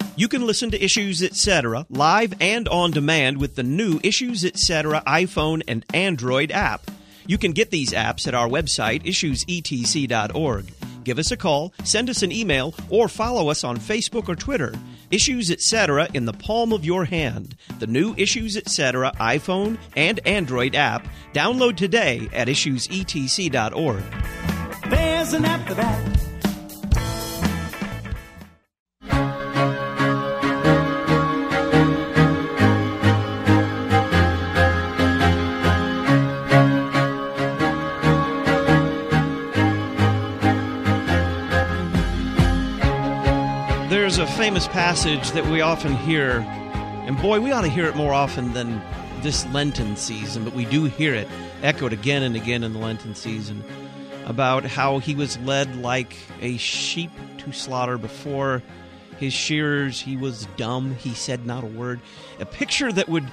You can listen to Issues Etc. live and on demand with the new Issues Etc. iPhone and Android app. You can get these apps at our website, issuesetc.org. Give us a call, send us an email, or follow us on Facebook or Twitter. Issues Etc. in the palm of your hand. The new Issues Etc. iPhone and Android app. Download today at issuesetc.org. There's an app for that. There's a famous passage that we often hear, and boy, we ought to hear it more often than this Lenten season, but we do hear it echoed again and again in the Lenten season, about how he was led like a sheep to slaughter. Before his shearers, he was dumb, he said not a word. A picture that would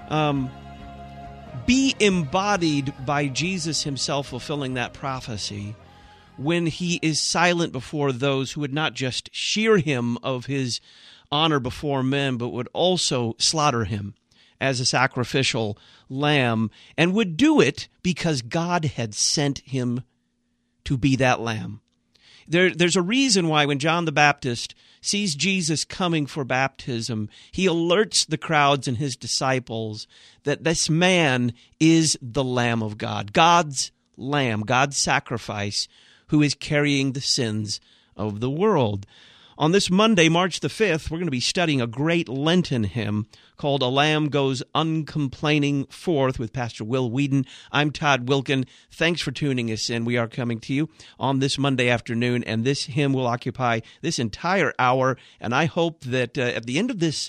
be embodied by Jesus himself fulfilling that prophecy, when he is silent before those who would not just shear him of his honor before men, but would also slaughter him as a sacrificial lamb, and would do it because God had sent him to be that lamb. There's a reason why when John the Baptist sees Jesus coming for baptism, he alerts the crowds and his disciples that this man is the Lamb of God, God's lamb, God's sacrifice, who is carrying the sins of the world. On this Monday, March the 5th, we're going to be studying a great Lenten hymn called A Lamb Goes Uncomplaining Forth with Pastor Will Whedon. I'm Todd Wilkin. Thanks for tuning us in. We are coming to you on this Monday afternoon, and this hymn will occupy this entire hour, and I hope that at the end of this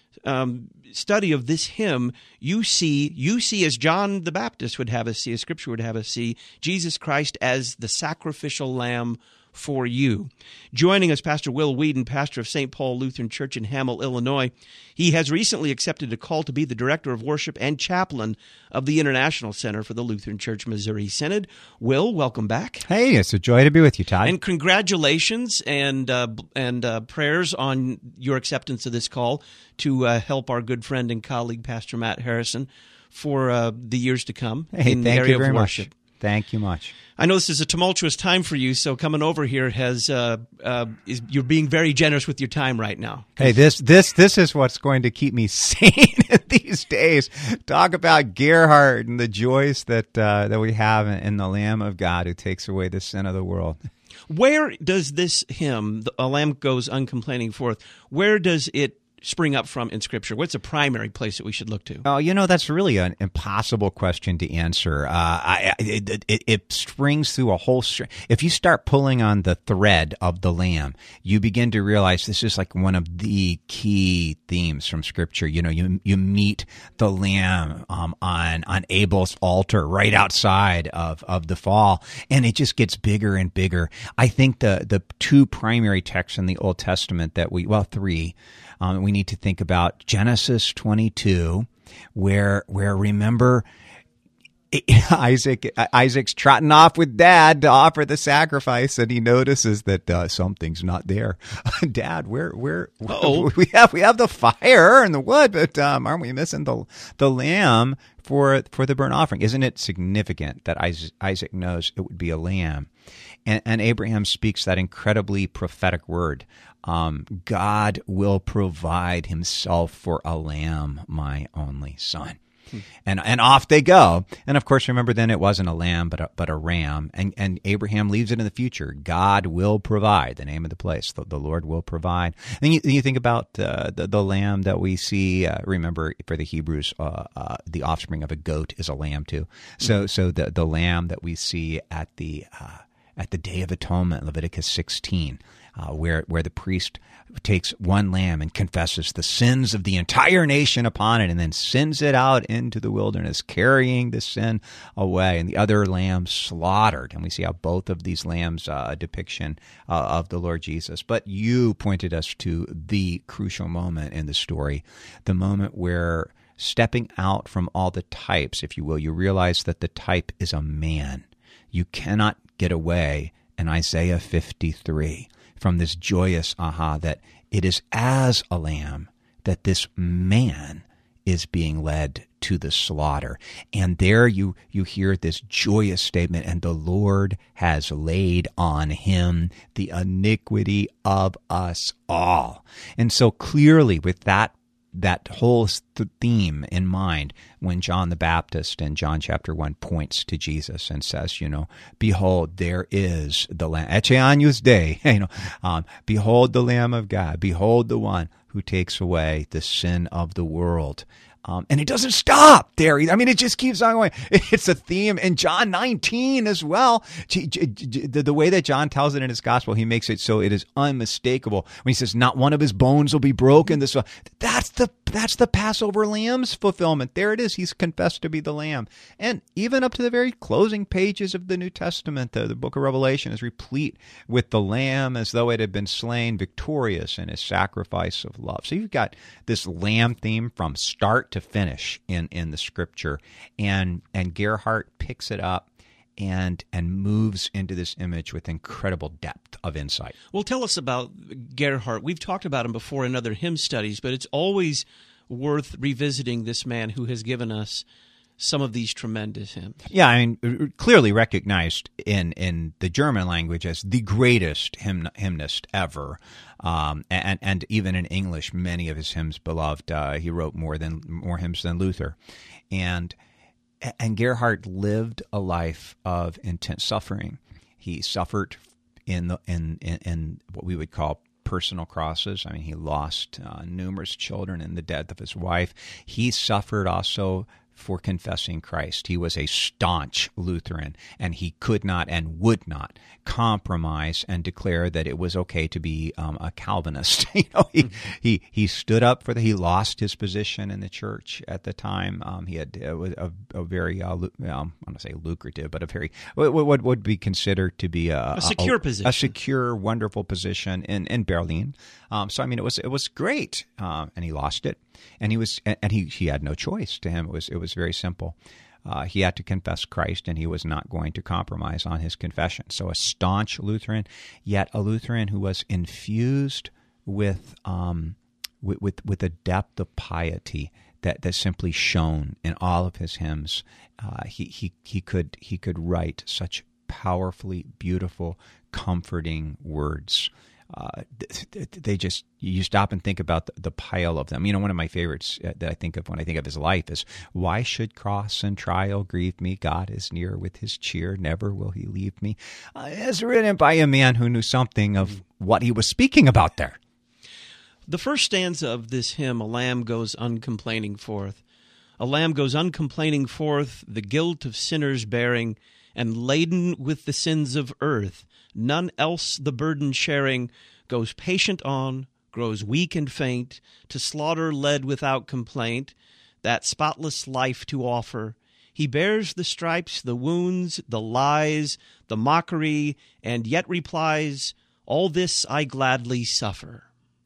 study of this hymn, you see as John the Baptist would have us see, as Scripture would have us see, Jesus Christ as the sacrificial lamb for you. Joining us, Pastor Will Whedon, pastor of St. Paul Lutheran Church in Hamel, Illinois. He has recently accepted a call to be the director of worship and chaplain of the International Center for the Lutheran Church Missouri Synod. Will, welcome back. Hey, it's a joy to be with you, Todd. And congratulations and prayers on your acceptance of this call to help our good friend and colleague, Pastor Matt Harrison, for the years to come in the area of worship. Much. Thank you much. I know this is a tumultuous time for you, so coming over here you're being very generous with your time right now. Hey, this is what's going to keep me sane these days. Talk about Gerhard and the joys that we have in the Lamb of God who takes away the sin of the world. Where does this hymn, A Lamb Goes Uncomplaining Forth, where does it spring up from in Scripture? What's a primary place that we should look to? Oh, that's really an impossible question to answer. It springs through a whole string. If you start pulling on the thread of the Lamb, you begin to realize this is like one of the key themes from Scripture. You meet the Lamb on Abel's altar right outside of the fall, and it just gets bigger and bigger. I think the two primary texts in the Old Testament three. We need to think about Genesis 22, where remember, Isaac's trotting off with Dad to offer the sacrifice, and he notices that something's not there. Dad, where we have the fire and the wood, but aren't we missing the lamb for the burnt offering? Isn't it significant that Isaac knows it would be a lamb? And Abraham speaks that incredibly prophetic word. God will provide himself for a lamb, my only son. And off they go. And of course, remember then it wasn't a lamb, but a ram. And Abraham leaves it in the future. God will provide, the name of the place. The Lord will provide. And you think about the lamb that we see. Remember, for the Hebrews, the offspring of a goat is a lamb too. So the lamb that we see at the Day of Atonement, Leviticus 16, where the priest takes one lamb and confesses the sins of the entire nation upon it and then sends it out into the wilderness, carrying the sin away, and the other lamb slaughtered. And we see how both of these lambs a depiction of the Lord Jesus. But you pointed us to the crucial moment in the story, the moment where, stepping out from all the types, if you will, you realize that the type is a man. You cannot get away in Isaiah 53 from this joyous that it is as a lamb that this man is being led to the slaughter. And there you hear this joyous statement, and the Lord has laid on him the iniquity of us all. And so clearly with that whole theme in mind, when John the Baptist in John chapter 1 points to Jesus and says, behold, there is the Lamb, Ecce Agnus Dei, behold the Lamb of God, behold the one who takes away the sin of the world. And it doesn't stop there. I mean, it just keeps on going. It's a theme in John 19 as well. The way that John tells it in his gospel, he makes it so it is unmistakable. When he says, not one of his bones will be broken. That's the Passover lamb's fulfillment. There it is. He's confessed to be the lamb. And even up to the very closing pages of the New Testament, the book of Revelation is replete with the lamb as though it had been slain, victorious in his sacrifice of love. So you've got this lamb theme from start to finish in the scripture, and Gerhardt picks it up and moves into this image with incredible depth of insight. Well, tell us about Gerhardt. We've talked about him before in other hymn studies, but it's always worth revisiting this man who has given us some of these tremendous hymns. Yeah, I mean, clearly recognized in the German language as the greatest hymnist ever, and even in English, many of his hymns beloved. He wrote more hymns than Luther, and Gerhardt lived a life of intense suffering. He suffered in what we would call personal crosses. I mean, he lost numerous children in the death of his wife. He suffered also for confessing Christ. He was a staunch Lutheran, and he could not and would not compromise and declare that it was okay to be a Calvinist. He stood up for he lost his position in the church at the time. He had a very I don't want to say lucrative, but a very what would be considered to be a secure position, a secure, wonderful position in Berlin. So I mean, it was great, and he lost it. And he had no choice. To him, it was very simple. He had to confess Christ, and he was not going to compromise on his confession. So a staunch Lutheran, yet a Lutheran who was infused with a depth of piety that simply shone in all of his hymns. He could write such powerfully beautiful, comforting words. You stop and think about the pile of them. One of my favorites that I think of when I think of his life is, why should cross and trial grieve me? God is near with his cheer. Never will he leave me. It's written by a man who knew something of what he was speaking about there. The first stanza of this hymn, a lamb goes uncomplaining forth. A lamb goes uncomplaining forth, the guilt of sinners bearing, and laden with the sins of earth. None else the burden sharing, goes patient on, grows weak and faint, to slaughter led without complaint, that spotless life to offer. He bears the stripes, the wounds, the lies, the mockery, and yet replies, all this I gladly suffer.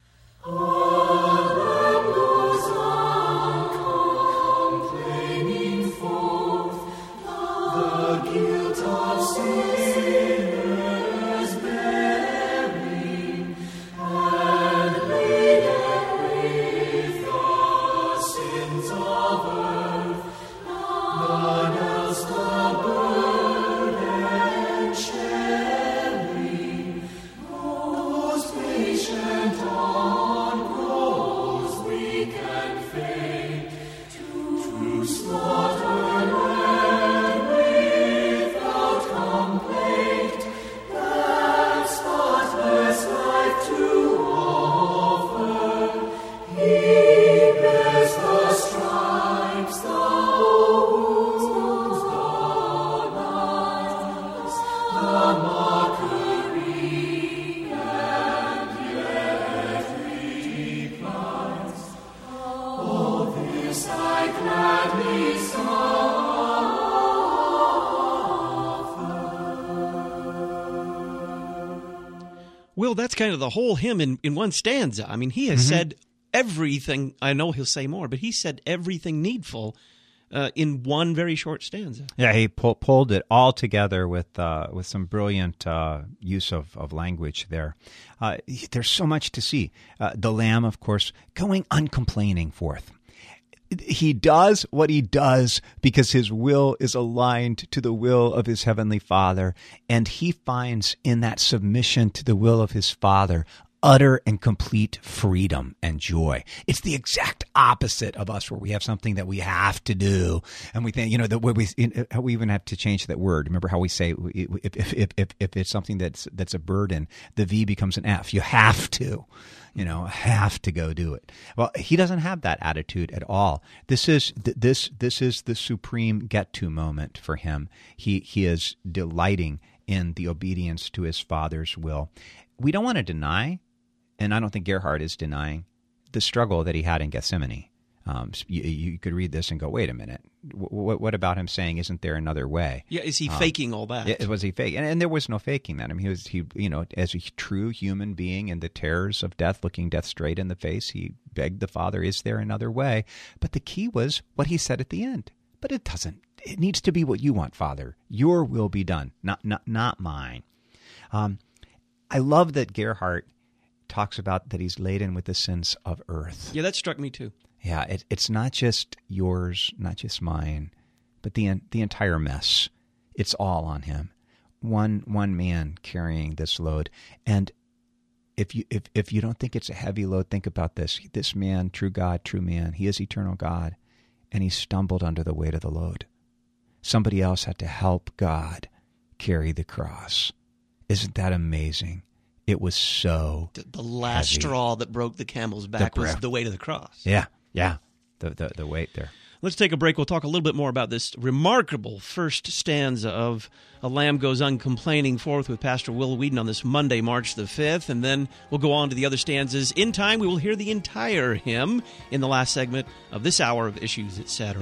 Will, that's kind of the whole hymn in one stanza. I mean, he has said everything. I know he'll say more, but he said everything needful in one very short stanza. Yeah, he pulled it all together with some brilliant use of language there. There's so much to see. The Lamb, of course, going uncomplaining forth. He does what he does because his will is aligned to the will of his heavenly Father, and he finds in that submission to the will of his Father utter and complete freedom and joy. It's the exact opposite of us, where we have something that we have to do, and we think, we even have to change that word. Remember how we say if it's something that's a burden, the V becomes an F. You have to. Have to go do it. Well, he doesn't have that attitude at all. This is the supreme get-to moment for him. He is delighting in the obedience to his Father's will. We don't want to deny, and I don't think Gerhard is denying, the struggle that he had in Gethsemane. You could read this and go, wait a minute. What about him saying, isn't there another way? Yeah, is he faking all that? Yeah, was he faking? And there was no faking that. I mean, he as a true human being in the terrors of death, looking death straight in the face, he begged the Father, is there another way? But the key was what he said at the end. But it doesn't. It needs to be what you want, Father. Your will be done, not mine. I love that Gerhard talks about that he's laden with the sins of earth. Yeah, that struck me too. Yeah, it's not just yours, not just mine, but the entire mess. It's all on him. One man carrying this load. And if you don't think it's a heavy load, think about this. This man, true God, true man, he is eternal God, and he stumbled under the weight of the load. Somebody else had to help God carry the cross. Isn't that amazing? It was so the last heavy. Straw that broke the camel's back was the weight of the cross. Yeah, the weight there. Let's take a break. We'll talk a little bit more about this remarkable first stanza of A Lamb Goes Uncomplaining Forth with Pastor Will Weedon on this Monday, March the 5th, and then we'll go on to the other stanzas. In time, we will hear the entire hymn in the last segment of this hour of Issues, Etc.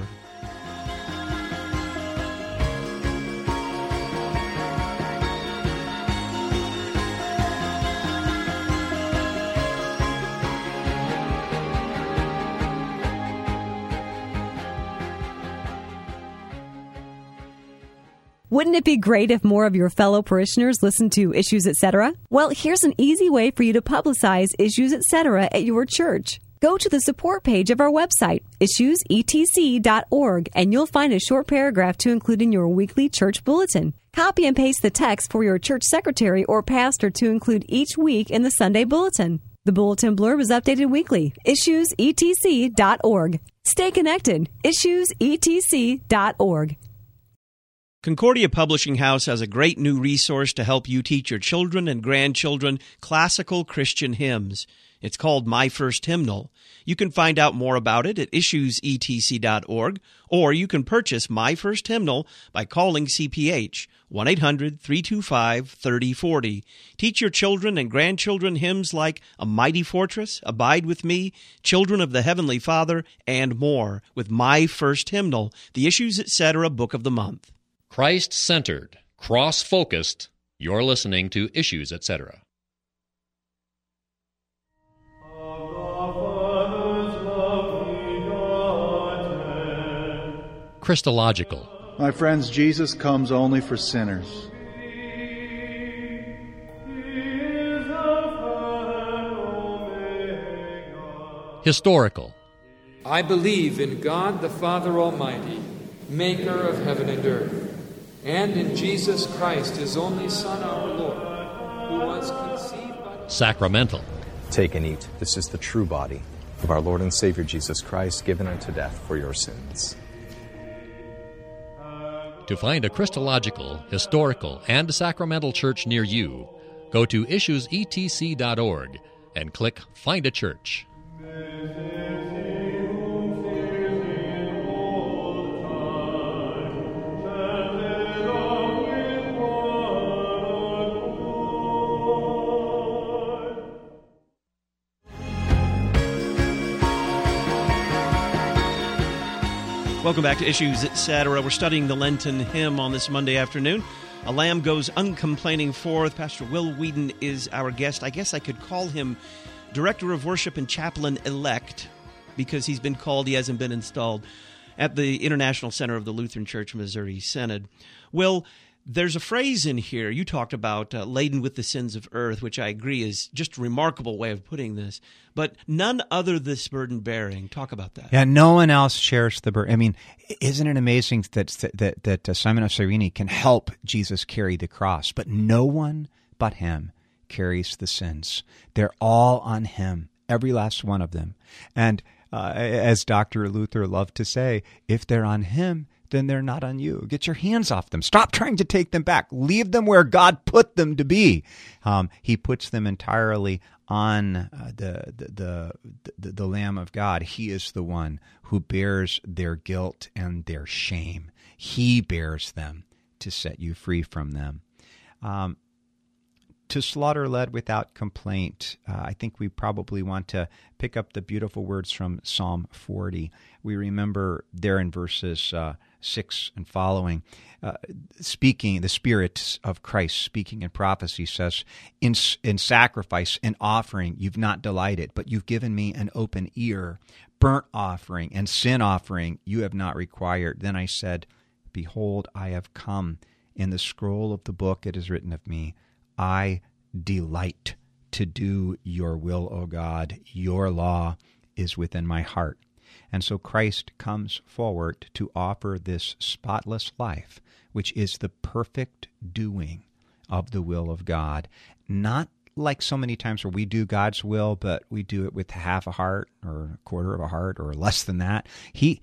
Wouldn't it be great if more of your fellow parishioners listened to Issues Etc.? Well, here's an easy way for you to publicize Issues Etc. at your church. Go to the support page of our website, issuesetc.org, and you'll find a short paragraph to include in your weekly church bulletin. Copy and paste the text for your church secretary or pastor to include each week in the Sunday bulletin. The bulletin blurb is updated weekly. issuesetc.org. Stay connected. issuesetc.org. Concordia Publishing House has a great new resource to help you teach your children and grandchildren classical Christian hymns. It's called My First Hymnal. You can find out more about it at issuesetc.org, or you can purchase My First Hymnal by calling CPH 1-800-325-3040. Teach your children and grandchildren hymns like A Mighty Fortress, Abide With Me, Children of the Heavenly Father, and more with My First Hymnal, the Issues Etc. Book of the Month. Christ-centered, cross-focused, you're listening to Issues, Etc. Christological. My friends, Jesus comes only for sinners. Historical. I believe in God the Father Almighty, maker of heaven and earth, and in Jesus Christ, his only Son, our Lord, who was conceived by... Sacramental. Take and eat. This is the true body of our Lord and Savior Jesus Christ, given unto death for your sins. To find a Christological, historical, and sacramental church near you, go to issuesetc.org and click Find a Church. Welcome back to Issues, Etc. We're studying the Lenten hymn on this Monday afternoon. A Lamb Goes Uncomplaining Forth. Pastor Will Weedon is our guest. I guess I could call him Director of Worship and Chaplain-elect because he's been called, he hasn't been installed. at the International Center of the Lutheran Church Missouri Synod. Will, there's a phrase in here, you talked about laden with the sins of earth, which I agree is just a remarkable way of putting this, but none other this burden bearing. Talk about that. Yeah, no one else shares the burden. I mean, isn't it amazing that Simon of Cyrene can help Jesus carry the cross, but no one but him carries the sins. They're all on him, every last one of them. And as Dr. Luther loved to say, if they're on him, then they're not on you. Get your hands off them. Stop trying to take them back. Leave them where God put them to be. He puts them entirely on the Lamb of God. He is the one who bears their guilt and their shame. He bears them to set you free from them. To slaughter led without complaint, I think we probably want to pick up the beautiful words from Psalm 40. We remember there in verses 6 and following, speaking, the Spirit of Christ speaking in prophecy says, in sacrifice and offering you've not delighted, but you've given me an open ear. Burnt offering and sin offering you have not required. Then I said, behold, I have come. In the scroll of the book it is written of me, I delight to do your will, O God. Your law is within my heart. And so Christ comes forward to offer this spotless life, which is the perfect doing of the will of God. Not like so many times where we do God's will, but we do it with half a heart or a quarter of a heart or less than that. He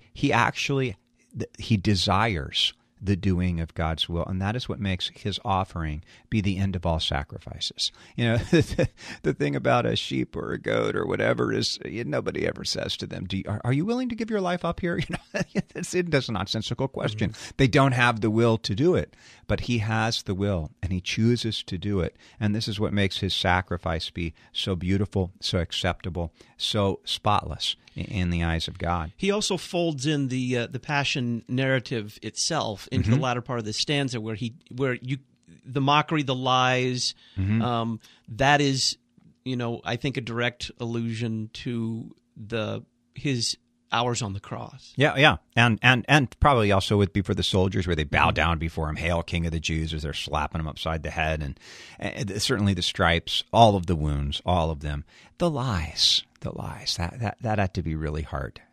desires the doing of God's will, and that is what makes his offering be the end of all sacrifices. You know, the thing about a sheep or a goat or whatever is nobody ever says to them, are you willing to give your life up here? You know, that's a nonsensical question. Mm-hmm. They don't have the will to do it, but he has the will, and he chooses to do it, and this is what makes his sacrifice be so beautiful, so acceptable, so spotless in the eyes of God. He also folds in the passion narrative itself into the latter part of the stanza, where the mockery, the lies, that is, I think a direct allusion to his hours on the cross. Yeah, and probably also would be for the soldiers where they bow down before him, "Hail, King of the Jews," as they're slapping him upside the head, and certainly the stripes, all of the wounds, all of them, the lies. That had to be really hard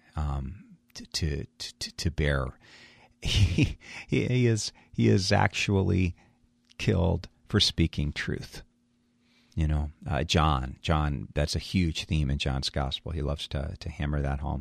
to bear. He is actually killed for speaking truth. John, that's a huge theme in John's gospel. He loves to hammer that home.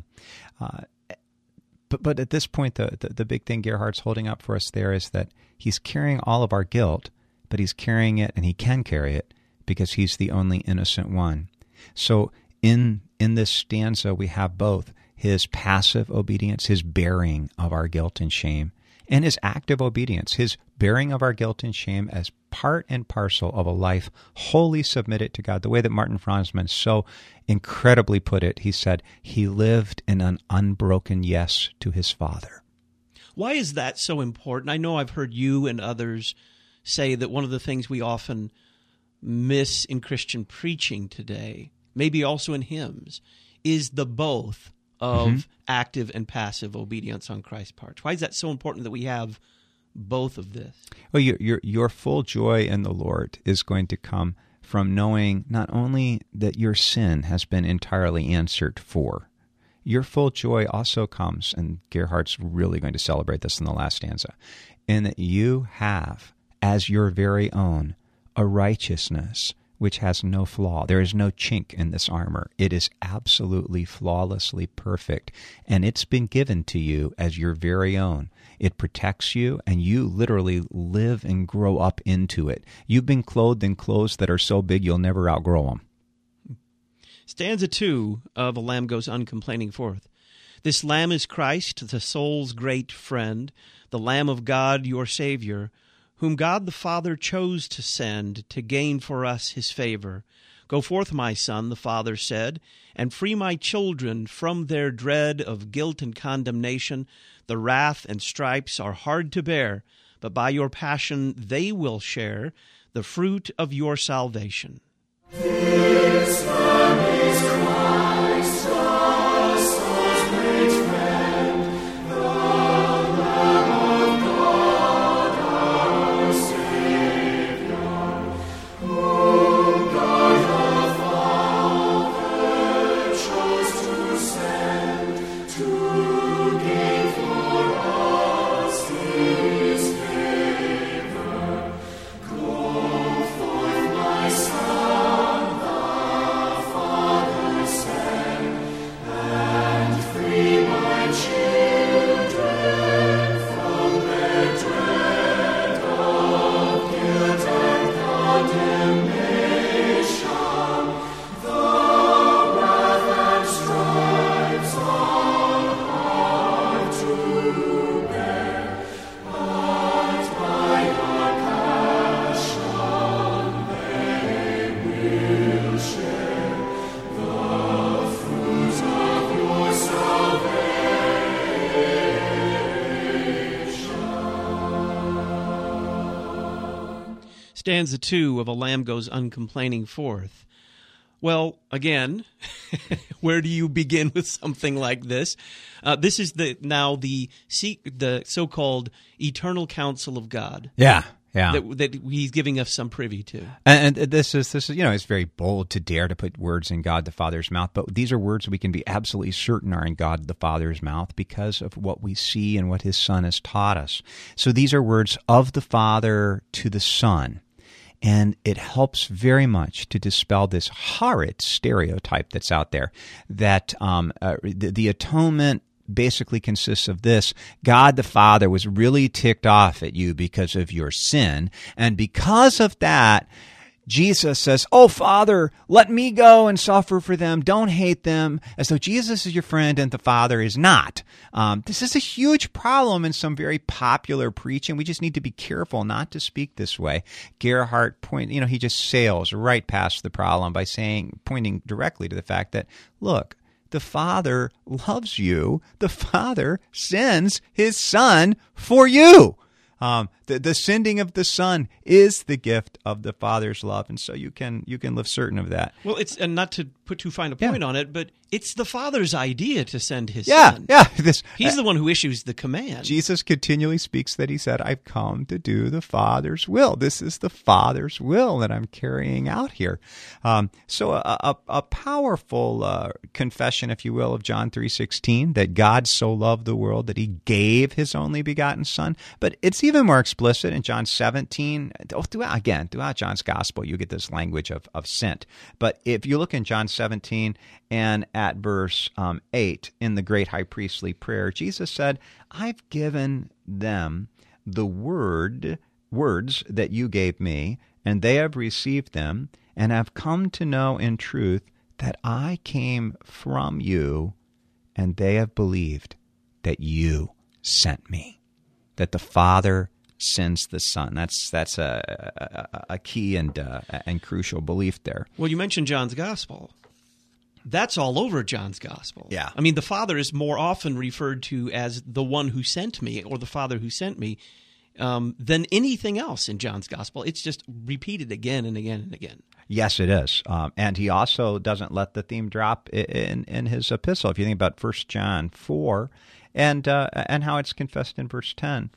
But at this point, the big thing Gerhard's holding up for us there is that he's carrying all of our guilt, but he's carrying it, and he can carry it because he's the only innocent one. So in this stanza, we have both his passive obedience, his bearing of our guilt and shame, and his active obedience, his bearing of our guilt and shame as part and parcel of a life wholly submitted to God. The way that Martin Franzmann so incredibly put it, he said, he lived in an unbroken yes to his Father. Why is that so important? I know I've heard you and others say that one of the things we often miss in Christian preaching today, maybe also in hymns, is the both of active and passive obedience on Christ's part. Why is that so important that we have both of this? Well, your full joy in the Lord is going to come from knowing not only that your sin has been entirely answered for, your full joy also comes, and Gerhard's really going to celebrate this in the last stanza, in that you have as your very own a righteousness which has no flaw. There is no chink in this armor. It is absolutely flawlessly perfect, and it's been given to you as your very own. It protects you, and you literally live and grow up into it. You've been clothed in clothes that are so big you'll never outgrow them. Stanza 2 of A Lamb Goes Uncomplaining Forth. This Lamb is Christ, the soul's great friend, the Lamb of God, your Savior, whom God the Father chose to send to gain for us his favor. Go forth, my son, the Father said, and free my children from their dread of guilt and condemnation. The wrath and stripes are hard to bear, but by your passion they will share the fruit of your salvation. This Lamb is Christ, the soul's great friend, the stanza 2 of A Lamb Goes Uncomplaining Forth. Well, again, where do you begin with something like this? This is the so-called eternal counsel of God. Yeah. That he's giving us some privy to. And this is it's very bold to dare to put words in God the Father's mouth, but these are words we can be absolutely certain are in God the Father's mouth because of what we see and what His Son has taught us. So these are words of the Father to the Son. And it helps very much to dispel this horrid stereotype that's out there that the atonement basically consists of this: God the Father was really ticked off at you because of your sin, and because of that, Jesus says, "Oh, Father, let me go and suffer for them. Don't hate them," as though Jesus is your friend and the Father is not. This is a huge problem in some very popular preaching. We just need to be careful not to speak this way. Gerhard he just sails right past the problem by pointing directly to the fact that, look, the Father loves you. The Father sends His Son for you. The sending of the Son is the gift of the Father's love, and so you can live certain of that. Well, and not to put too fine a point on it, but it's the Father's idea to send His Son. He's the one who issues the command. Jesus continually speaks that He said, "I've come to do the Father's will." This is the Father's will that I'm carrying out here. So a powerful confession, if you will, of John 3:16, that God so loved the world that He gave His only begotten Son. But it's even more explicit in John 17. Throughout John's Gospel, you get this language of sent. But if you look in John 17 and at verse 8 in the great high priestly prayer, Jesus said, "I've given them the words that you gave me, and they have received them, and have come to know in truth that I came from you, and they have believed that you sent me." That the Father sends the Son. That's a key and crucial belief there. Well, you mentioned John's Gospel. That's all over John's Gospel. Yeah. I mean, the Father is more often referred to as the one who sent me, or the Father who sent me, than anything else in John's Gospel. It's just repeated again and again and again. Yes, it is. And he also doesn't let the theme drop in his epistle. If you think about 1 John 4 and how it's confessed in verse 10,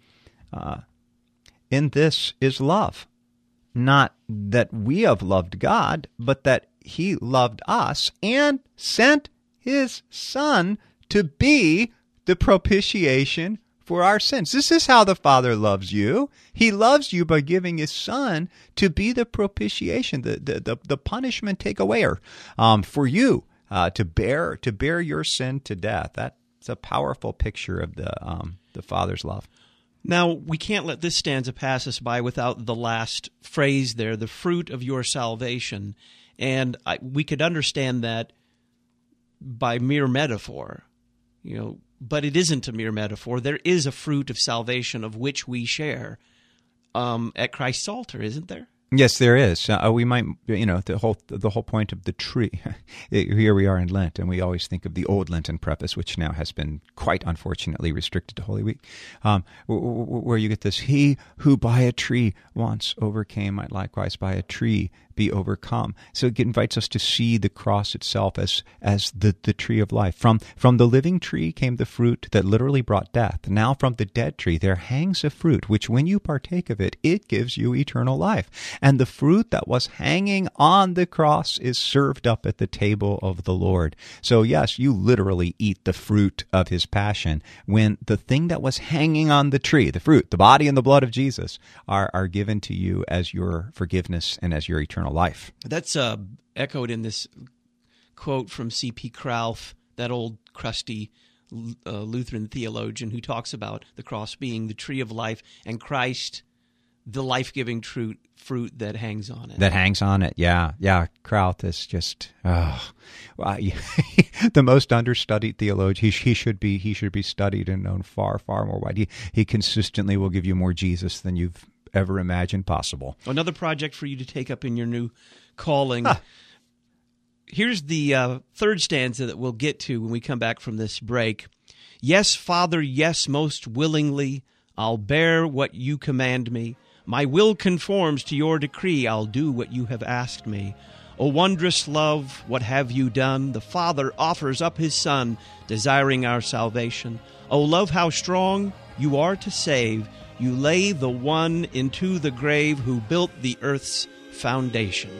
in this is love, not that we have loved God, but that He loved us and sent His Son to be the propitiation for our sins. This is how the Father loves you. He loves you by giving His Son to be the propitiation, the punishment takeawayer for you to bear your sin to death. That's a powerful picture of the Father's love. Now, we can't let this stanza pass us by without the last phrase there, the fruit of your salvation. And we could understand that by mere metaphor, but it isn't a mere metaphor. There is a fruit of salvation of which we share at Christ's altar, isn't there? Yes, there is. We might, the whole point of the tree. Here we are in Lent, and we always think of the old Lenten preface, which now has been quite unfortunately restricted to Holy Week, where you get this: "He who by a tree once overcame might likewise by a tree be overcome." So it invites us to see the cross itself as the tree of life. From the living tree came the fruit that literally brought death. Now from the dead tree there hangs a fruit, which when you partake of it, it gives you eternal life. And the fruit that was hanging on the cross is served up at the table of the Lord. So yes, you literally eat the fruit of His passion when the thing that was hanging on the tree, the fruit, the body and the blood of Jesus, are given to you as your forgiveness and as your eternal life. That's echoed in this quote from C.P. Krauth, that old crusty Lutheran theologian who talks about the cross being the tree of life and Christ the life-giving fruit that hangs on it. That hangs on it, yeah. Krauth is just the most understudied theologian. He should be studied and known far, far more widely. He consistently will give you more Jesus than you've ever imagined possible. Another project for you to take up in your new calling. Here's the third stanza that we'll get to when we come back from this break. "Yes, Father, yes, most willingly, I'll bear what you command me. My will conforms to your decree. I'll do what you have asked me. O wondrous love, what have you done? The Father offers up his Son, desiring our salvation. O love, how strong you are to save. You lay the one into the grave who built the earth's foundation.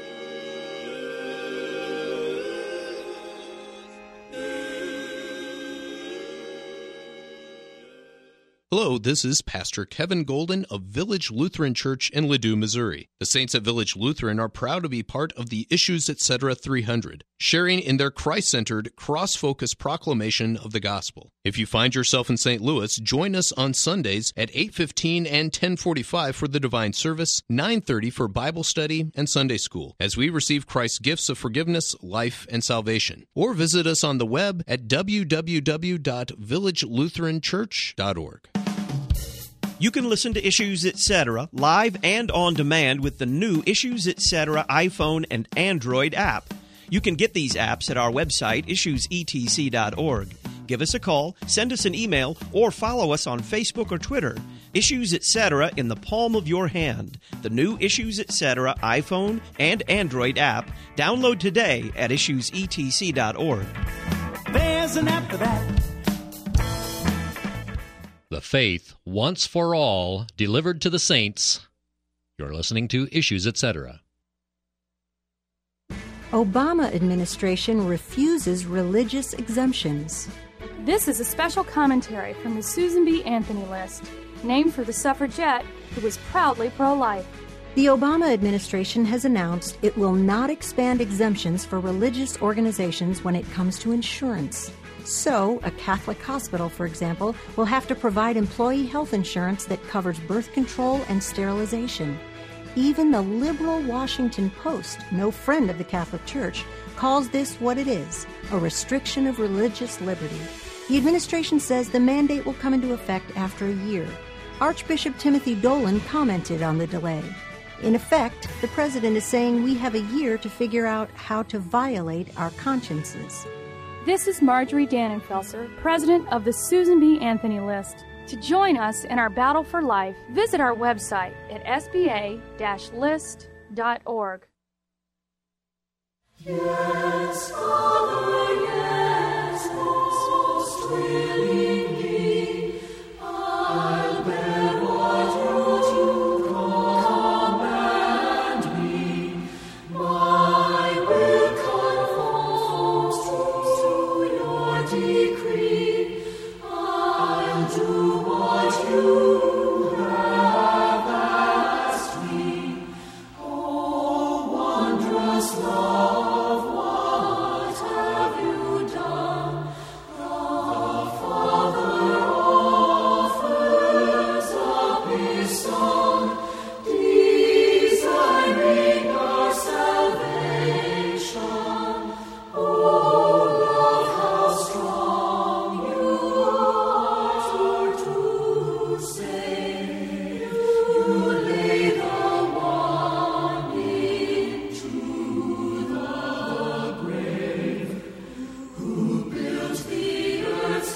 Hello, this is Pastor Kevin Golden of Village Lutheran Church in Ladue, Missouri. The Saints at Village Lutheran are proud to be part of the Issues Etc. 300, sharing in their Christ-centered, cross-focused proclamation of the gospel. If you find yourself in St. Louis, join us on Sundays at 8:15 and 10:45 for the Divine Service, 9:30 for Bible study and Sunday school, as we receive Christ's gifts of forgiveness, life, and salvation. Or visit us on the web at www.villagelutheranchurch.org. You can listen to Issues Etc. live and on demand with the new Issues Etc. iPhone and Android app. You can get these apps at our website, issuesetc.org. Give us a call, send us an email, or follow us on Facebook or Twitter. Issues Etc. in the palm of your hand. The new Issues Etc. iPhone and Android app. Download today at issuesetc.org. There's an app for that. The faith, once for all, delivered to the saints. You're listening to Issues Etc. Obama administration refuses religious exemptions. This is a special commentary from the Susan B. Anthony list, named for the suffragette who was proudly pro-life. The Obama administration has announced it will not expand exemptions for religious organizations when it comes to insurance. So, a Catholic hospital, for example, will have to provide employee health insurance that covers birth control and sterilization. Even the liberal Washington Post, no friend of the Catholic Church, calls this what it is, a restriction of religious liberty. The administration says the mandate will come into effect after a year. Archbishop Timothy Dolan commented on the delay. In effect, the president is saying we have a year to figure out how to violate our consciences. This is Marjorie Dannenfelser, president of the Susan B. Anthony list. To join us in our battle for life, visit our website at sba-list.org. Yes, Father, yes, most willingly, I'll bear what you command me. My will conforms to your decree. I'll do what you have asked me. Oh, wondrous love, what have you done? The Father offers up his Son, desiring our salvation. Oh, love, how strong you are to save. You lay the one into the grave, who built the earth's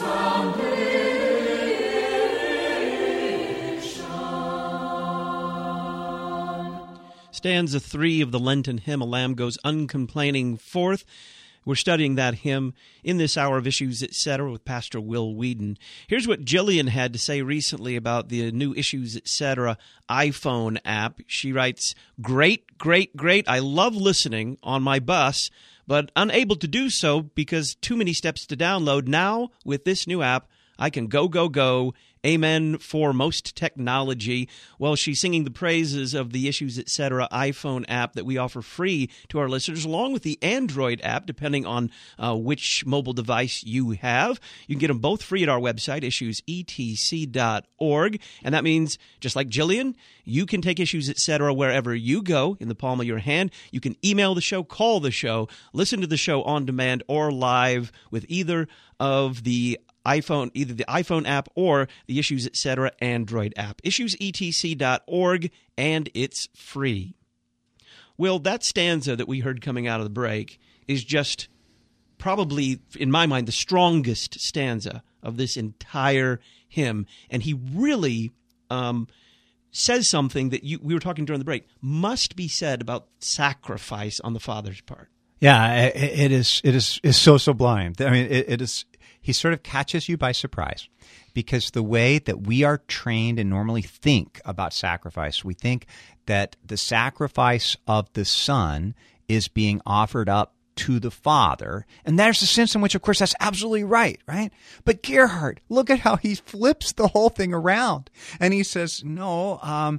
foundation. Stanza 3 of the Lenten hymn, A Lamb Goes Uncomplaining Forth. We're studying that hymn in this hour of Issues Etc. with Pastor Will Whedon. Here's what Jillian had to say recently about the new Issues Etc. iPhone app. She writes, Great, great, great. I love listening on my bus, but unable to do so because too many steps to download. Now, with this new app, I can go, go, go. Amen for most technology. Well, she's singing the praises of the Issues Etc. iPhone app that we offer free to our listeners, along with the Android app, depending on which mobile device you have. You can get them both free at our website, issuesetc.org. And that means, just like Jillian, you can take Issues Etc. wherever you go, in the palm of your hand. You can email the show, call the show, listen to the show on demand or live with either of the iPhone, either the iPhone app or the Issues Etc. Android app. Issuesetc.org, and it's free. Well, that stanza that we heard coming out of the break is just probably, in my mind, the strongest stanza of this entire hymn. And he really says something that we were talking during the break, must be said about sacrifice on the Father's part. Yeah, it is so sublime. I mean, it is. He sort of catches you by surprise, because the way that we are trained and normally think about sacrifice, we think that the sacrifice of the Son is being offered up to the Father. And there's a sense in which, of course, that's absolutely right? But Gerhard, look at how he flips the whole thing around. And he says, no,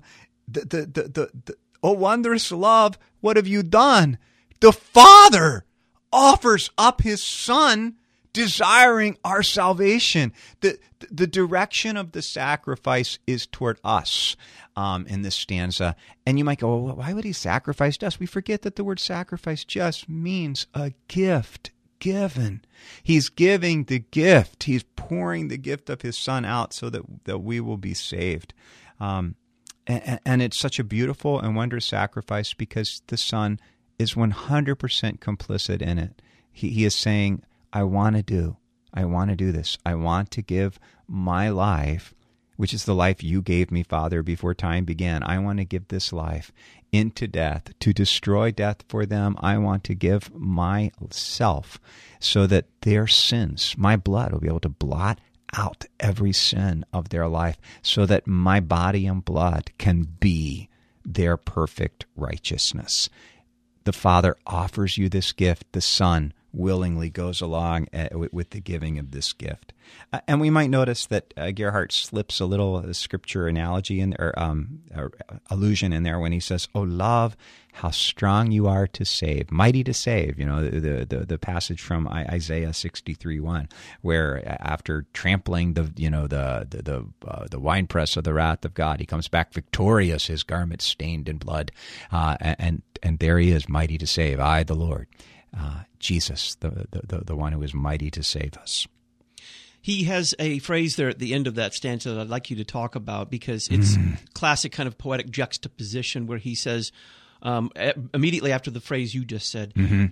oh, wondrous love, what have you done? The Father offers up his Son, desiring our salvation. The direction of the sacrifice is toward us in this stanza. And you might go, well, why would he sacrifice us? We forget that the word sacrifice just means a gift given. He's giving the gift. He's pouring the gift of his Son out so that we will be saved. And it's such a beautiful and wondrous sacrifice because the Son is 100% complicit in it. He is saying, I want to do this. I want to give my life, which is the life you gave me, Father, before time began. I want to give this life into death, to destroy death for them. I want to give myself so that their sins, my blood, will be able to blot out every sin of their life so that my body and blood can be their perfect righteousness. The Father offers you this gift. The Son willingly goes along with the giving of this gift. And we might notice that Gerhard slips a little scripture analogy in there, or allusion in there when he says, "Oh, love, how strong you are to save, mighty to save." You know, the passage from Isaiah 63:1, where after trampling the winepress of the wrath of God, he comes back victorious, his garments stained in blood, and there he is, mighty to save. I, the Lord. Jesus, the one who is mighty to save us. He has a phrase there at the end of that stanza that I'd like you to talk about because it's classic kind of poetic juxtaposition where he says, immediately after the phrase you just said,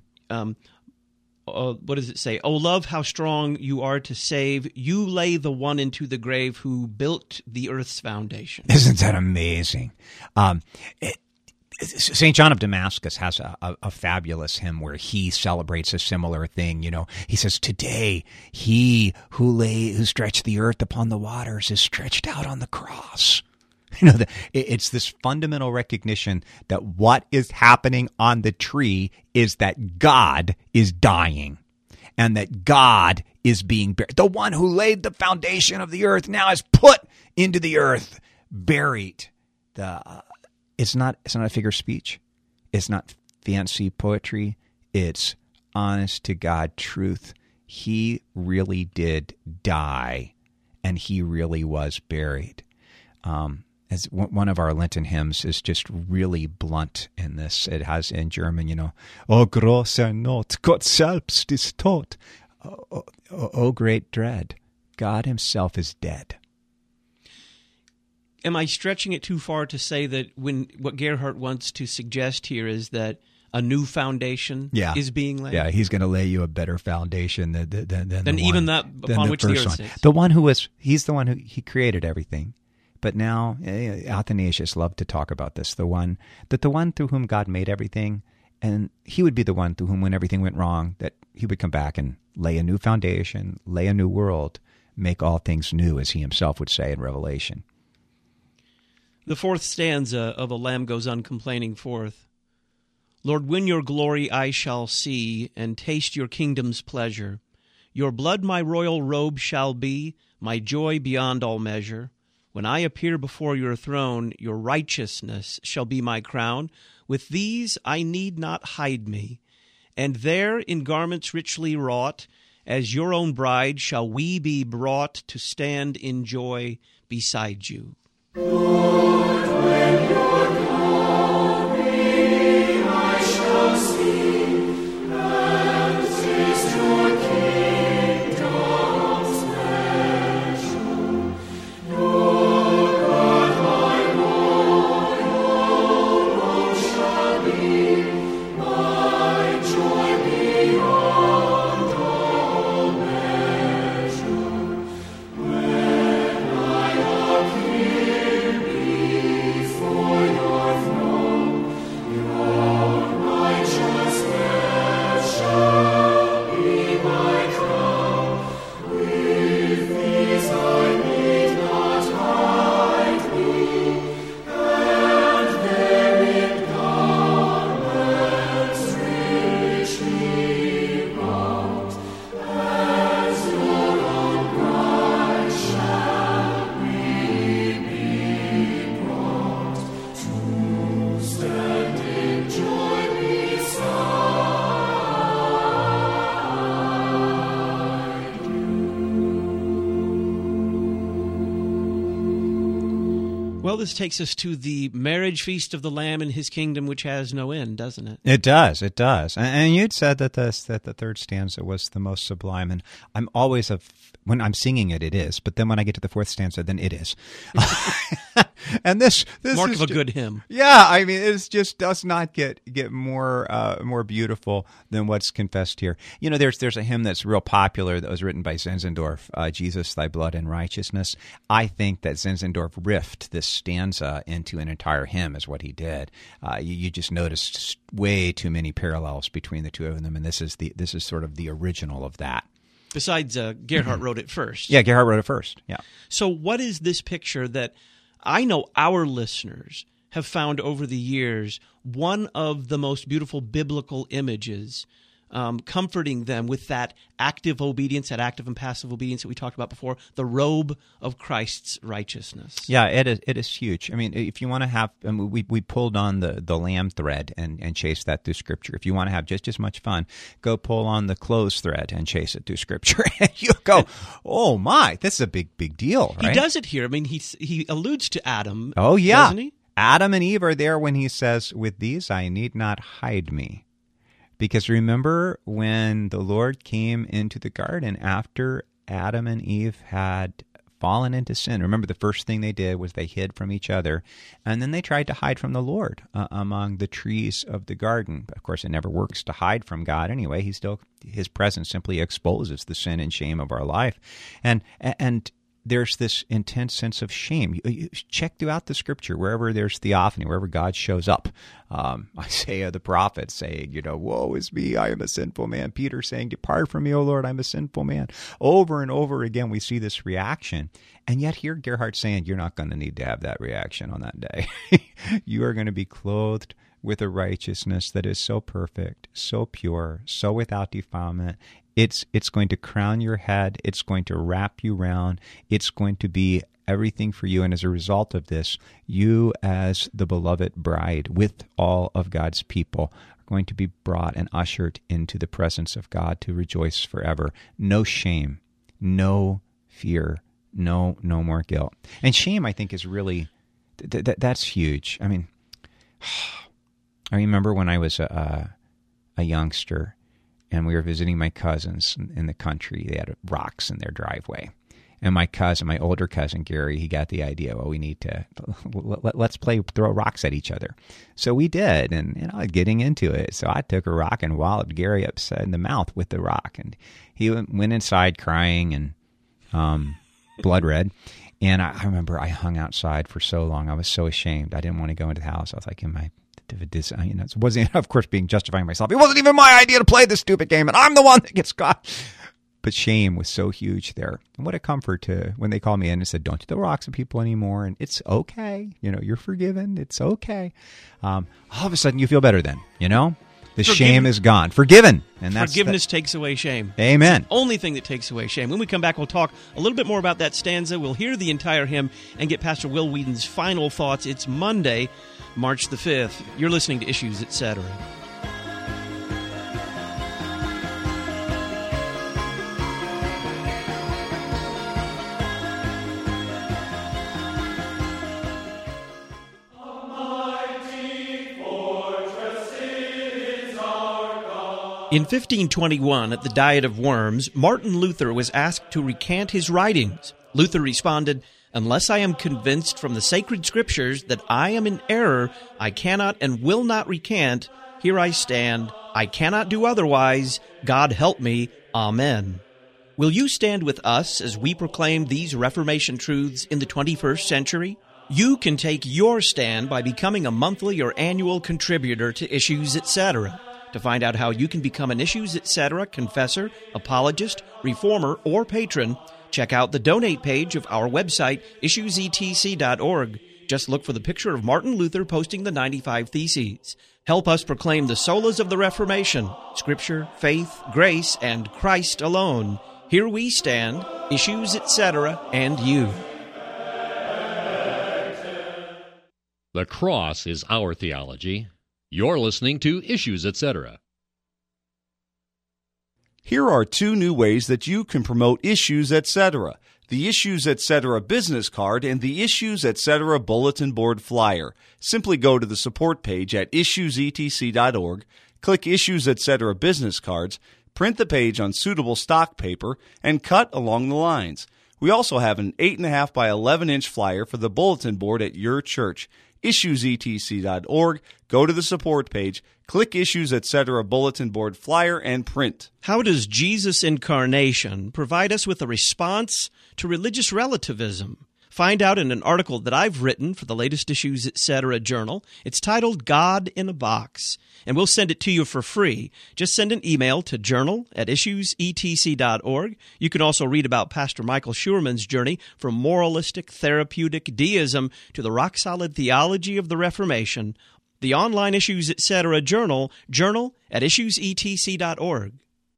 what does it say? Oh, love, how strong you are to save. You lay the one into the grave who built the earth's foundation. Isn't that amazing? St. John of Damascus has a fabulous hymn where he celebrates a similar thing. You know, he says, "Today, he who stretched the earth upon the waters is stretched out on the cross." You know, it's this fundamental recognition that what is happening on the tree is that God is dying and that God is being buried. The one who laid the foundation of the earth now is put into the earth, buried. It's not a figure of speech. It's not fancy poetry. It's honest to God truth. He really did die, and he really was buried. As one of our Lenten hymns is just really blunt in this. It has in German, you know, "O großer Not, Gott selbst ist tot." O great dread, God himself is dead. Am I stretching it too far to say that what Gerhard wants to suggest here is that a new foundation is being laid? Yeah, he's going to lay you a better foundation than even that upon which the earth sits. The one he's the one who he created everything. But now Athanasius loved to talk about this, the one through whom God made everything, and he would be the one through whom when everything went wrong, that he would come back and lay a new foundation, lay a new world, make all things new, as he himself would say in Revelation. The fourth stanza of "A Lamb Goes Uncomplaining Forth." Lord, when your glory I shall see, and taste your kingdom's pleasure, your blood my royal robe shall be, my joy beyond all measure. When I appear before your throne, your righteousness shall be my crown. With these I need not hide me, and there in garments richly wrought, as your own bride shall we be brought to stand in joy beside you. Lord, when your glory I shall see, and taste your kingdom's pleasure, your God my royal robe shall be, my joy beyond all measure. When I appear Well, this takes us to the marriage feast of the Lamb in his kingdom, which has no end, doesn't it? It does. It does. And you'd said that the third stanza was the most sublime. And I'm always when I'm singing it, it is. But then when I get to the fourth stanza, then it is. And this mark is of a good hymn. Yeah, I mean, it just does not get more beautiful than what's confessed here. You know, there's a hymn that's real popular that was written by Zinzendorf, Jesus, Thy Blood and Righteousness. I think that Zinzendorf riffed this stanza into an entire hymn is what he did. You just noticed way too many parallels between the two of them, and this is sort of the original of that. Besides, Gerhardt wrote it first. Yeah, Gerhardt wrote it first, yeah. So what is this picture that I know our listeners have found over the years one of the most beautiful biblical images, comforting them with that active obedience, that active and passive obedience that we talked about before, the robe of Christ's righteousness. Yeah, it is huge. I mean, if you want to have, we pulled on the lamb thread and chased that through Scripture. If you want to have just as much fun, go pull on the clothes thread and chase it through Scripture. And you go, oh my, this is a big deal, right? He does it here. I mean, he alludes to Adam. Oh yeah, doesn't he? Adam and Eve are there when he says, "With these I need not hide me." Because remember when the Lord came into the garden after Adam and Eve had fallen into sin. Remember, the first thing they did was they hid from each other, and then they tried to hide from the Lord among the trees of the garden. Of course, it never works to hide from God anyway. His presence simply exposes the sin and shame of our life. And there's this intense sense of shame. You check throughout the Scripture, wherever there's theophany, wherever God shows up. Isaiah the prophet saying, woe is me, I am a sinful man. Peter saying, depart from me, O Lord, I'm a sinful man. Over and over again, we see this reaction. And yet here, Gerhardt saying, you're not going to need to have that reaction on that day. You are going to be clothed with a righteousness that is so perfect, so pure, so without defilement. It's going to crown your head. It's going to wrap you round. It's going to be everything for you. And as a result of this, you as the beloved bride with all of God's people are going to be brought and ushered into the presence of God to rejoice forever. No shame, no fear, no more guilt. And shame, I think, is really, that's huge. I mean, I remember when I was a youngster, and we were visiting my cousins in the country. They had rocks in their driveway. And my older cousin, Gary, he got the idea, well, we need to, let's throw rocks at each other. So we did, and getting into it. So I took a rock and walloped Gary upside in the mouth with the rock. And he went inside crying and blood red. And I remember I hung outside for so long. I was so ashamed. I didn't want to go into the house. I was like, it wasn't, of course, justifying myself. It wasn't even my idea to play this stupid game, and I'm the one that gets caught. But shame was so huge there. And what a comfort when they called me in and said, don't throw rocks at people anymore, and it's okay. You're forgiven. It's okay. All of a sudden, you feel better then, The shame is gone. Forgiven. And Forgiveness takes away shame. Amen. It's the only thing that takes away shame. When we come back, we'll talk a little bit more about that stanza. We'll hear the entire hymn and get Pastor Will Whedon's final thoughts. It's Monday, March the 5th. You're listening to Issues, Etc. In 1521, at the Diet of Worms, Martin Luther was asked to recant his writings. Luther responded, "Unless I am convinced from the sacred scriptures that I am in error, I cannot and will not recant. Here I stand. I cannot do otherwise. God help me. Amen." Will you stand with us as we proclaim these Reformation truths in the 21st century? You can take your stand by becoming a monthly or annual contributor to Issues, Etc. To find out how you can become an Issues, Etc. confessor, apologist, reformer, or patron, check out the donate page of our website, issuesetc.org. Just look for the picture of Martin Luther posting the 95 Theses. Help us proclaim the solas of the Reformation, Scripture, faith, grace, and Christ alone. Here we stand, Issues, Etc., and you. The cross is our theology. You're listening to Issues, Etc. Here are two new ways that you can promote Issues, Etc. the Issues Etc. business card, and the Issues Etc. bulletin board flyer. Simply go to the support page at issuesetc.org, click Issues Etc. business cards, print the page on suitable stock paper, and cut along the lines. We also have an 8.5 by 11-inch flyer for the bulletin board at your church. issuesetc.org, go to the support page, click Issues Etc. bulletin board flyer, and print. How does Jesus' incarnation provide us with a response to religious relativism? Find out in an article that I've written for the latest Issues Etc. journal. It's titled God in a Box, and we'll send it to you for free. Just send an email to journal@issuesetc.org. You can also read about Pastor Michael Schurman's journey from moralistic therapeutic deism to the rock-solid theology of the Reformation. The online Issues Etc. journal, journal@issuesetc.org.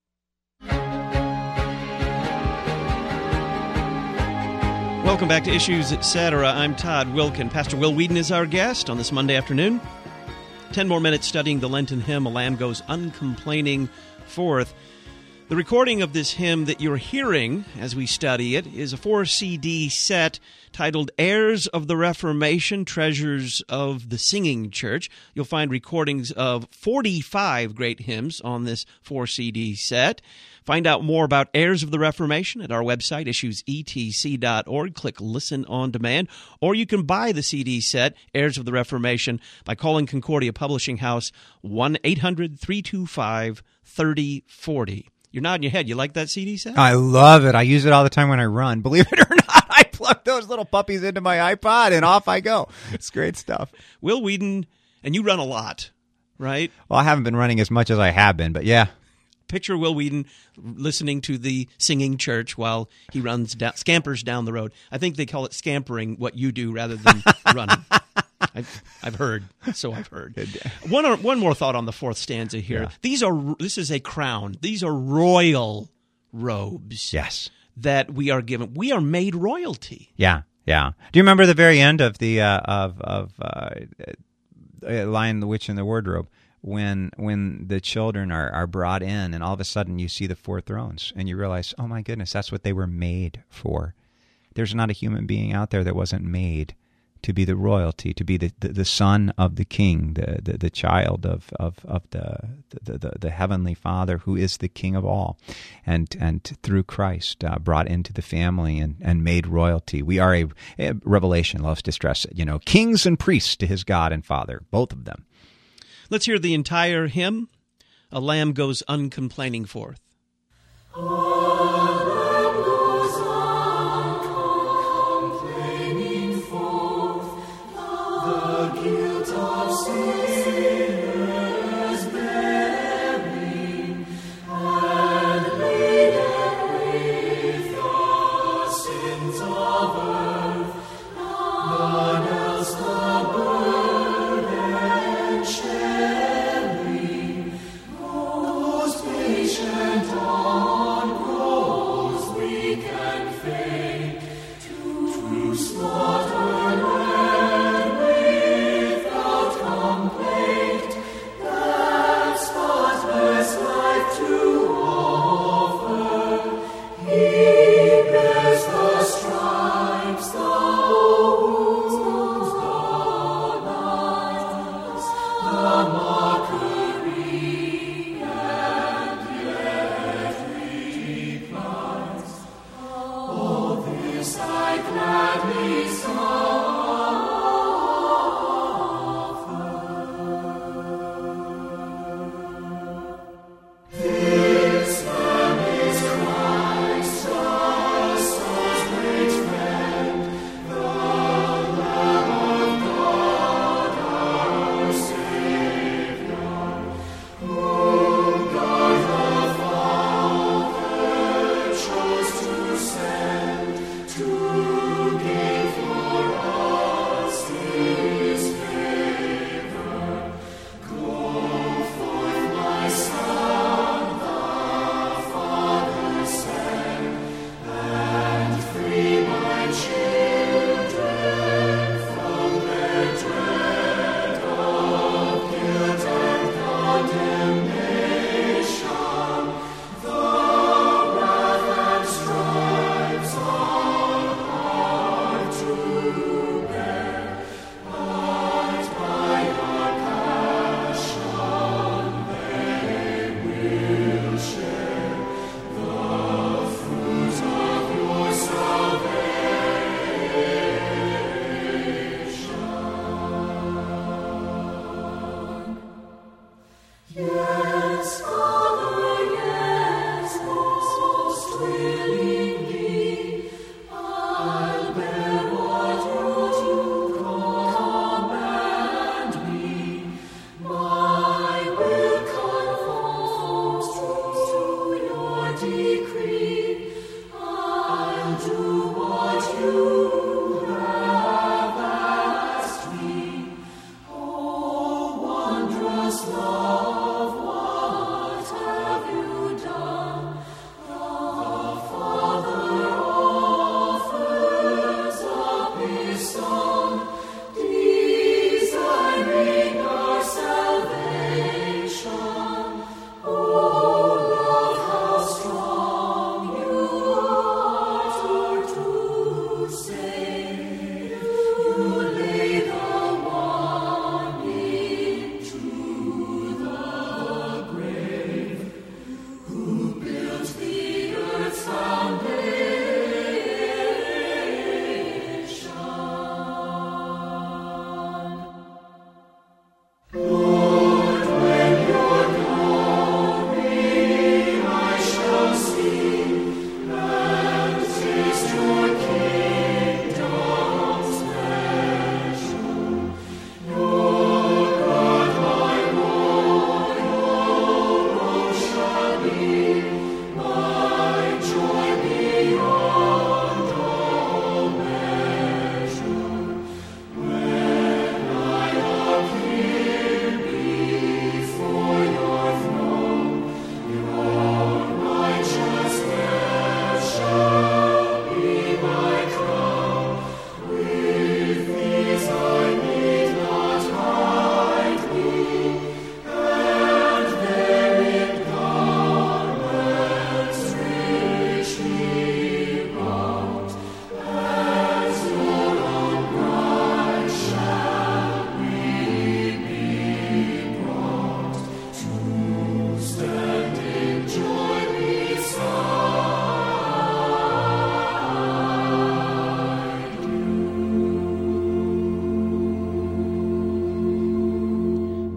Welcome back to Issues Etc. I'm Todd Wilkin. Pastor Will Whedon is our guest on this Monday afternoon. 10 more minutes studying the Lenten hymn, A Lamb Goes Uncomplaining Forth. The recording of this hymn that you're hearing as we study it is a 4-CD set titled Heirs of the Reformation, Treasures of the Singing Church. You'll find recordings of 45 great hymns on this 4-CD set. Find out more about Heirs of the Reformation at our website, issuesetc.org. Click Listen on Demand. Or you can buy the CD set, Heirs of the Reformation, by calling Concordia Publishing House 1-800-325-3040. You're nodding your head. You like that CD set? I love it. I use it all the time when I run. Believe it or not, I plug those little puppies into my iPod and off I go. It's great stuff. Will Whedon, and you run a lot, right? Well, I haven't been running as much as I have been, but yeah. Picture Will Whedon listening to the singing church while he scampers down the road. I think they call it scampering, what you do, rather than running. I've heard. So I've heard. One more thought on the fourth stanza here. Yeah. This is a crown. These are royal robes. Yes. That we are given. We are made royalty. Yeah. Yeah. Do you remember the very end of the Lion, the Witch, and the Wardrobe? When the children are brought in, and all of a sudden you see the 4 thrones, and you realize, oh my goodness, that's what they were made for. There's not a human being out there that wasn't made to be the royalty, to be the son of the king, the child of the heavenly Father, who is the King of all, and through Christ brought into the family and made royalty. We are a Revelation loves to stress it, kings and priests to his God and Father, both of them. Let's hear the entire hymn, A Lamb Goes Uncomplaining Forth. A lamb goes uncomplaining forth, the guilt of sinners bearing, and laden with the sins of earth, none else the burden sharing, goes patient on.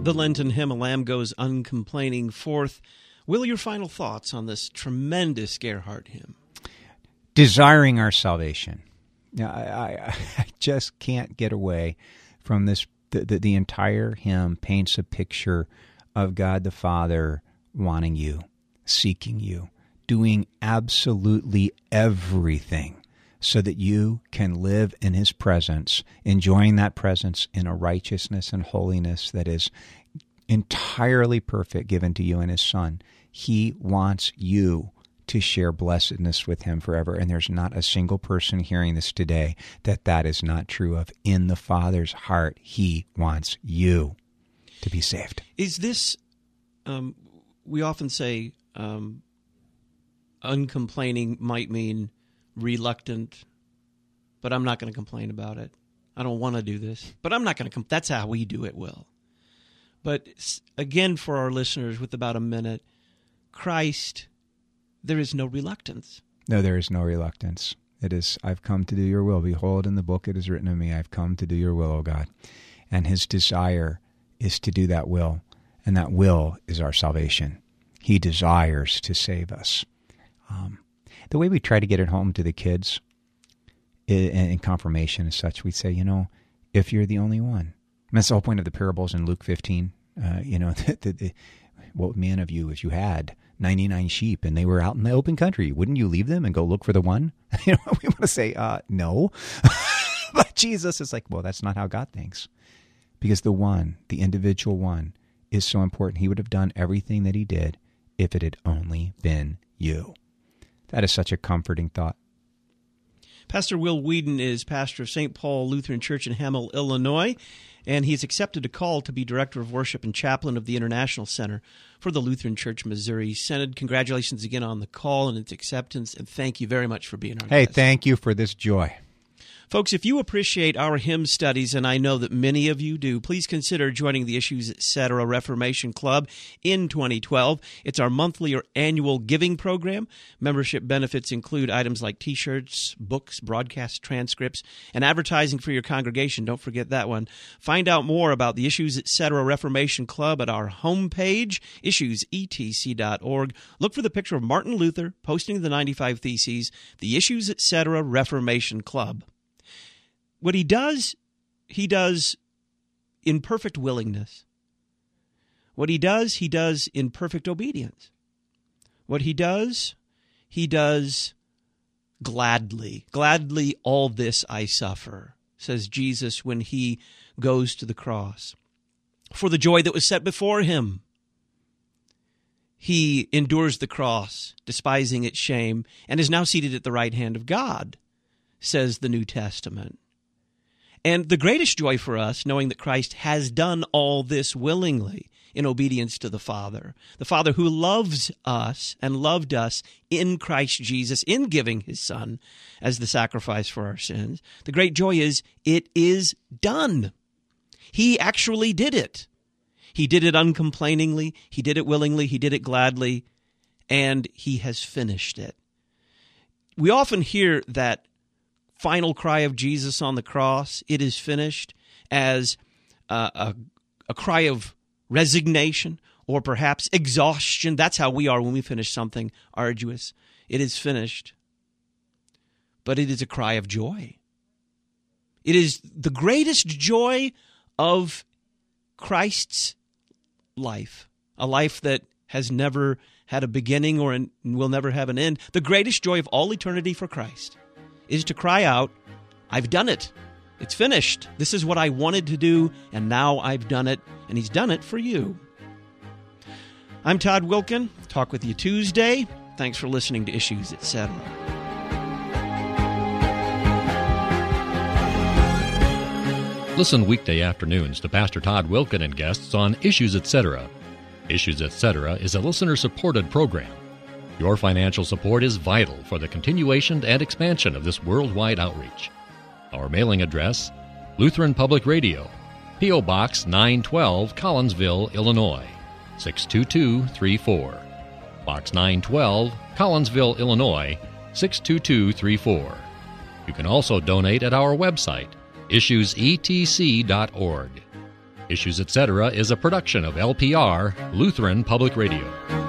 The Lenten hymn, A Lamb Goes Uncomplaining Forth. Will, your final thoughts on this tremendous Gerhardt hymn? Desiring our salvation. I just can't get away from this. The entire hymn paints a picture of God the Father wanting you, seeking you, doing absolutely everything so that you can live in His presence, enjoying that presence in a righteousness and holiness that is entirely perfect, given to you and His Son. He wants you to share blessedness with Him forever. And there's not a single person hearing this today that is not true of. In the Father's heart, He wants you to be saved. Is this, we often say uncomplaining might mean reluctant, but I'm not going to complain about it. I don't want to do this, but I'm not going to that's how we do it, Will. But again, for our listeners, with about a minute, Christ, there is no reluctance. No, there is no reluctance. It is, I've come to do your will. Behold, in the book it is written of me, I've come to do your will, O God. And His desire is to do that will, and that will is our salvation. He desires to save us. The way we try to get it home to the kids in confirmation and such, we say, if you're the only one. And that's the whole point of the parables in Luke 15. What man of you, if you had 99 sheep and they were out in the open country, wouldn't you leave them and go look for the one? We want to say, no. But Jesus is like, well, that's not how God thinks. Because the one, the individual one, is so important. He would have done everything that He did if it had only been you. That is such a comforting thought. Pastor Will Whedon is pastor of St. Paul Lutheran Church in Hamel, Illinois, and he's accepted a call to be director of worship and chaplain of the International Center for the Lutheran Church Missouri Synod. Congratulations again on the call and its acceptance, and thank you very much for being our guest. Hey, thank you for this joy. Folks, if you appreciate our hymn studies, and I know that many of you do, please consider joining the Issues Etc. Reformation Club in 2012. It's our monthly or annual giving program. Membership benefits include items like T-shirts, books, broadcast transcripts, and advertising for your congregation. Don't forget that one. Find out more about the Issues Etc. Reformation Club at our homepage, issuesetc.org. Look for the picture of Martin Luther posting the 95 Theses, the Issues Etc. Reformation Club. What he does in perfect willingness. What he does in perfect obedience. What he does gladly. Gladly all this I suffer, says Jesus when He goes to the cross. For the joy that was set before Him, He endures the cross, despising its shame, and is now seated at the right hand of God, says the New Testament. And the greatest joy for us, knowing that Christ has done all this willingly in obedience to the Father who loves us and loved us in Christ Jesus in giving His Son as the sacrifice for our sins. The great joy is it is done. He actually did it. He did it uncomplainingly. He did it willingly. He did it gladly. And He has finished it. We often hear that final cry of Jesus on the cross, it is finished, as a cry of resignation or perhaps exhaustion. That's how we are when we finish something arduous. It is finished. But it is a cry of joy. It is the greatest joy of Christ's life, a life that has never had a beginning or will never have an end. The greatest joy of all eternity for Christ is to cry out, I've done it. It's finished. This is what I wanted to do, and now I've done it, and He's done it for you. I'm Todd Wilkin. Talk with you Tuesday. Thanks for listening to Issues Etc. Listen weekday afternoons to Pastor Todd Wilkin and guests on Issues Etc. Issues Etc. is a listener-supported program. Your financial support is vital for the continuation and expansion of this worldwide outreach. Our mailing address, Lutheran Public Radio, P.O. Box 912, Collinsville, Illinois, 62234. Box 912, Collinsville, Illinois, 62234. You can also donate at our website, issuesetc.org. Issues Etc. is a production of LPR, Lutheran Public Radio.